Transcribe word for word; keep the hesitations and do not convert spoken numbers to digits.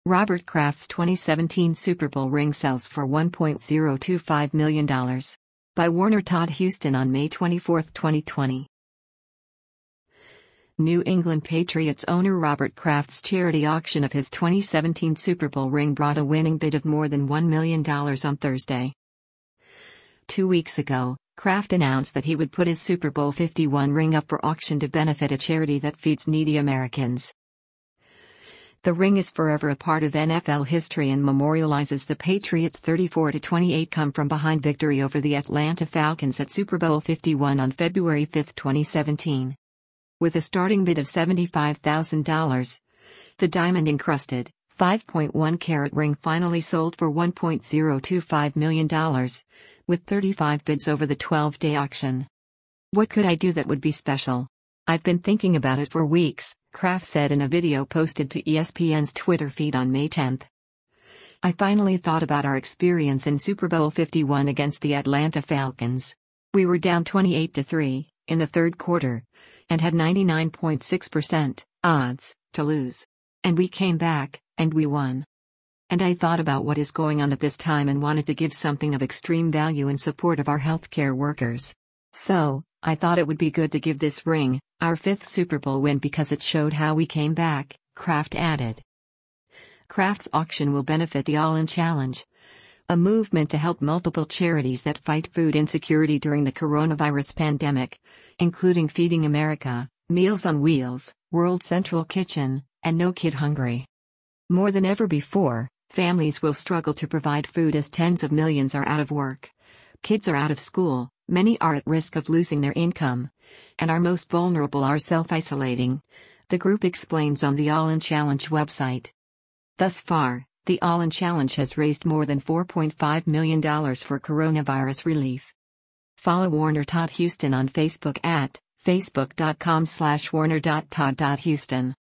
Robert Kraft's twenty seventeen Super Bowl ring sells for one point zero two five million dollars. By Warner Todd Huston on May twenty-fourth, twenty twenty. New England Patriots owner Robert Kraft's charity auction of his twenty seventeen Super Bowl ring brought a winning bid of more than one million dollars on Thursday. Two weeks ago, Kraft announced that he would put his Super Bowl fifty-one ring up for auction to benefit a charity that feeds needy Americans. The ring is forever a part of N F L history and memorializes the Patriots' thirty-four to twenty-eight come-from-behind victory over the Atlanta Falcons at Super Bowl fifty-one on February fifth, twenty seventeen. With a starting bid of seventy-five thousand dollars, the diamond-encrusted, five point one carat ring finally sold for one point zero two five million dollars, with thirty-five bids over the twelve-day auction. "What could I do that would be special? I've been thinking about it for weeks," Kraft said in a video posted to E S P N's Twitter feed on May tenth. "I finally thought about our experience in Super Bowl fifty-one against the Atlanta Falcons. We were down twenty-eight to three in the third quarter and had ninety-nine point six percent odds to lose. And we came back, and we won. And I thought about what is going on at this time and wanted to give something of extreme value in support of our healthcare workers. So, I thought it would be good to give this ring, our fifth Super Bowl win, because it showed how we came back," Kraft added. Kraft's auction will benefit the All In Challenge, a movement to help multiple charities that fight food insecurity during the coronavirus pandemic, including Feeding America, Meals on Wheels, World Central Kitchen, and No Kid Hungry. More than ever before, families will struggle to provide food as tens of millions are out of work. Kids are out of school, many are at risk of losing their income, and our most vulnerable are self-isolating, the group explains on the All In Challenge website. Thus far, the All In Challenge has raised more than four point five million dollars for coronavirus relief. Follow Warner Todd Huston on Facebook at facebook dot com slash warner dot todd dot huston.